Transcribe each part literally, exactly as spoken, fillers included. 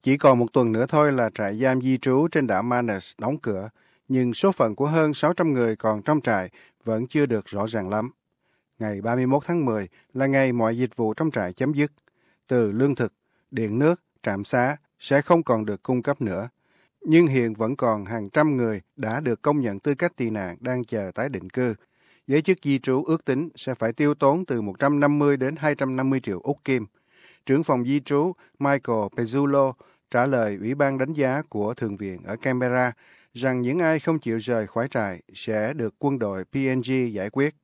Chỉ còn một tuần nữa thôi là trại giam di trú trên đảo Manus đóng cửa, nhưng số phận của hơn sáu trăm người còn trong trại vẫn chưa được rõ ràng lắm. Ngày ba mươi mốt tháng mười là ngày mọi dịch vụ trong trại chấm dứt. Từ lương thực, điện nước, trạm xá sẽ không còn được cung cấp nữa. Nhưng hiện vẫn còn hàng trăm người đã được công nhận tư cách tị nạn đang chờ tái định cư. Giới chức di trú ước tính sẽ phải tiêu tốn từ một trăm năm mươi đến hai trăm năm mươi triệu Úc Kim. Trưởng phòng di trú Michael Pezzulo trả lời Ủy ban đánh giá của Thượng viện ở Canberra rằng những ai không chịu rời khỏi trại sẽ được quân đội pê en giê giải quyết.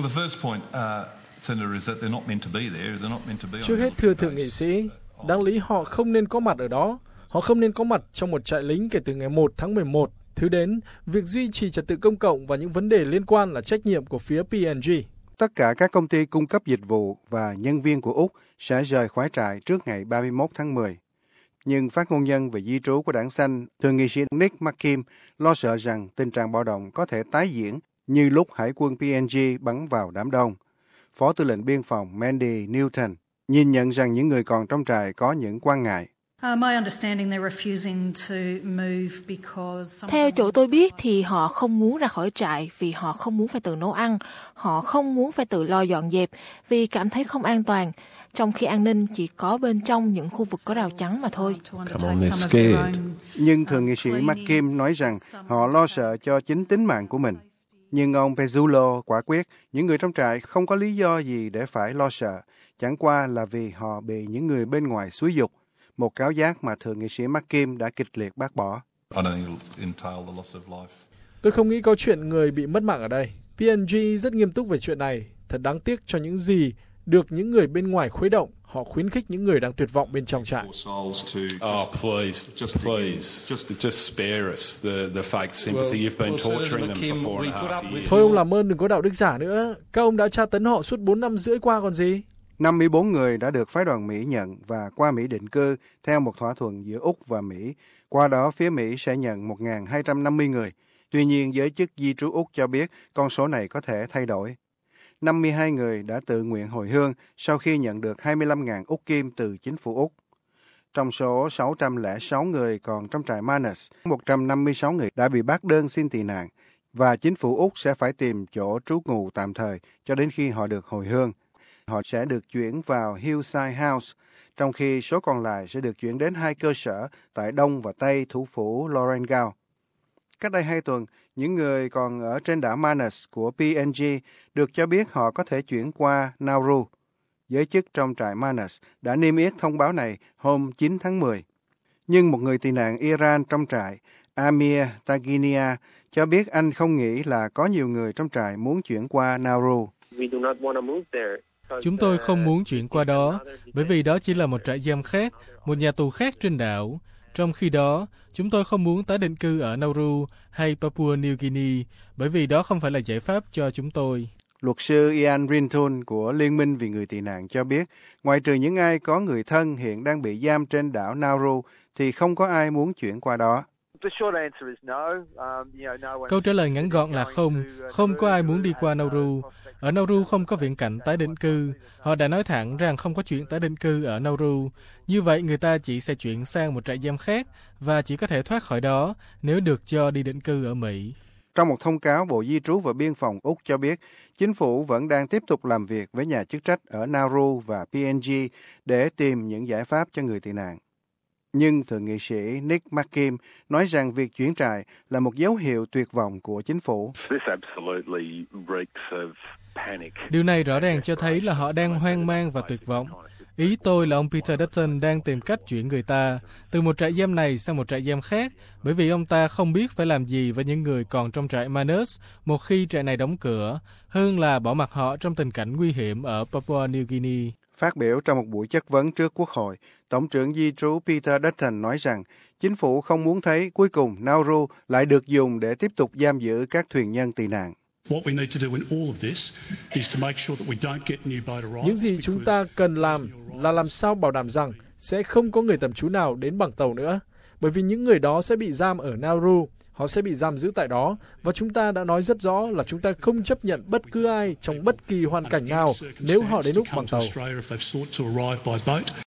Trước hết, thưa thượng nghị sĩ, đáng lý họ không nên có mặt ở đó. Họ không nên có mặt trong một trại lính kể từ ngày một tháng mười một. Thứ đến, việc duy trì trật tự công cộng và những vấn đề liên quan là trách nhiệm của phía pê en giê. Tất cả các công ty cung cấp dịch vụ và nhân viên của Úc sẽ rời khỏi trại trước ngày ba mươi mốt tháng mười. Nhưng phát ngôn nhân về di trú của đảng Xanh, thượng nghị sĩ Nick McKim lo sợ rằng tình trạng bạo động có thể tái diễn như lúc hải quân pê en giê bắn vào đám đông. Phó tư lệnh biên phòng Mandy Newton nhìn nhận rằng những người còn trong trại có những quan ngại. Theo chỗ tôi biết thì họ không muốn ra khỏi trại vì họ không muốn phải tự nấu ăn, họ không muốn phải tự lo dọn dẹp vì cảm thấy không an toàn, trong khi an ninh chỉ có bên trong những khu vực có rào chắn mà thôi. Nhưng thượng nghị sĩ McKim nói rằng họ lo sợ cho chính tính mạng của mình. Nhưng ông Pezzulo quả quyết những người trong trại không có lý do gì để phải lo sợ, chẳng qua là vì họ bị những người bên ngoài xúi giục, một cáo giác mà thượng nghị sĩ McKim đã kịch liệt bác bỏ. Tôi không nghĩ có chuyện người bị mất mạng ở đây. pê en giê rất nghiêm túc về chuyện này. Thật đáng tiếc cho những gì được những người bên ngoài khuấy động. Họ khuyến khích những người đang tuyệt vọng bên trong trại. Oh, please, just please, just spare us the the fake sympathy. You've been torturing them for four and a half years. Thôi ông làm ơn đừng có đạo đức giả nữa. Các ông đã tra tấn họ suốt bốn năm rưỡi qua còn gì. năm mươi bốn người đã được phái đoàn Mỹ nhận và qua Mỹ định cư theo một thỏa thuận giữa Úc và Mỹ. Qua đó, phía Mỹ sẽ nhận một nghìn hai trăm năm mươi người. Tuy nhiên, giới chức di trú Úc cho biết con số này có thể thay đổi. năm mươi hai người đã tự nguyện hồi hương sau khi nhận được hai mươi lăm nghìn Úc Kim từ chính phủ Úc. Trong số sáu trăm lẻ sáu người còn trong trại Manus, một trăm năm mươi sáu người đã bị bác đơn xin tị nạn và chính phủ Úc sẽ phải tìm chỗ trú ngụ tạm thời cho đến khi họ được hồi hương. Họ sẽ được chuyển vào Hillside House, trong khi số còn lại sẽ được chuyển đến hai cơ sở tại đông và tây thủ phủ Lorengau. Cách đây hai tuần, những người còn ở trên đảo Manus của pê en giê được cho biết họ có thể chuyển qua Nauru. Giới chức trong trại Manus đã niêm yết thông báo này hôm chín tháng mười. Nhưng một người tị nạn Iran trong trại, Amir Taginia, cho biết anh không nghĩ là có nhiều người trong trại muốn chuyển qua Nauru. Chúng tôi không muốn chuyển qua đó, bởi vì đó chỉ là một trại giam khác, một nhà tù khác trên đảo. Trong khi đó, chúng tôi không muốn tái định cư ở Nauru hay Papua New Guinea, bởi vì đó không phải là giải pháp cho chúng tôi. Luật sư Ian Rintoul của Liên minh vì người tị nạn cho biết, ngoại trừ những ai có người thân hiện đang bị giam trên đảo Nauru, thì không có ai muốn chuyển qua đó. Câu trả lời ngắn gọn là không, không có ai muốn đi qua Nauru. Ở Nauru không có viễn cảnh tái định cư. Họ đã nói thẳng rằng không có chuyện tái định cư ở Nauru. Như vậy người ta chỉ sẽ chuyển sang một trại giam khác và chỉ có thể thoát khỏi đó nếu được cho đi định cư ở Mỹ. Trong một thông cáo, Bộ Di trú và Biên phòng Úc cho biết, chính phủ vẫn đang tiếp tục làm việc với nhà chức trách ở Nauru và pê en giê để tìm những giải pháp cho người tị nạn. Nhưng thượng nghị sĩ Nick McKim nói rằng việc chuyển trại là một dấu hiệu tuyệt vọng của chính phủ. Điều này rõ ràng cho thấy là họ đang hoang mang và tuyệt vọng. Ý tôi là ông Peter Dutton đang tìm cách chuyển người ta từ một trại giam này sang một trại giam khác, bởi vì ông ta không biết phải làm gì với những người còn trong trại Manus một khi trại này đóng cửa, hơn là bỏ mặc họ trong tình cảnh nguy hiểm ở Papua New Guinea. Phát biểu trong một buổi chất vấn trước Quốc hội, Tổng trưởng Di trú Peter Dutton nói rằng chính phủ không muốn thấy cuối cùng Nauru lại được dùng để tiếp tục giam giữ các thuyền nhân tị nạn. Những gì chúng ta cần làm là làm sao bảo đảm rằng sẽ không có người tạm trú nào đến bằng tàu nữa, bởi vì những người đó sẽ bị giam ở Nauru, họ sẽ bị giam giữ tại đó, và chúng ta đã nói rất rõ là chúng ta không chấp nhận bất cứ ai trong bất kỳ hoàn cảnh nào nếu họ đến Úc bằng tàu.